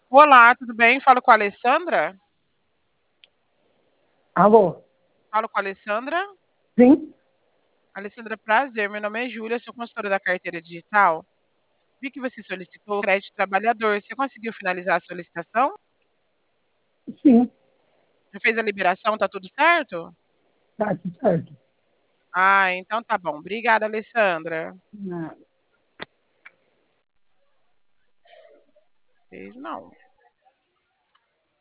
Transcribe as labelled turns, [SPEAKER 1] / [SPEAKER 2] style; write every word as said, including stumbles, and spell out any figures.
[SPEAKER 1] Olá, tudo bem? Falo com a Alessandra?
[SPEAKER 2] Alô?
[SPEAKER 1] Falo com a Alessandra?
[SPEAKER 2] Sim?
[SPEAKER 1] Alessandra, prazer. Meu nome é Júlia, sou consultora da carteira digital. Vi que você solicitou o crédito trabalhador. Você conseguiu finalizar a solicitação?
[SPEAKER 2] Sim,
[SPEAKER 1] Já fez a liberação? Tá tudo certo?
[SPEAKER 2] tá tudo certo.
[SPEAKER 1] Ah, então tá bom. Obrigada, Alessandra.
[SPEAKER 2] Ah,
[SPEAKER 1] Fez não.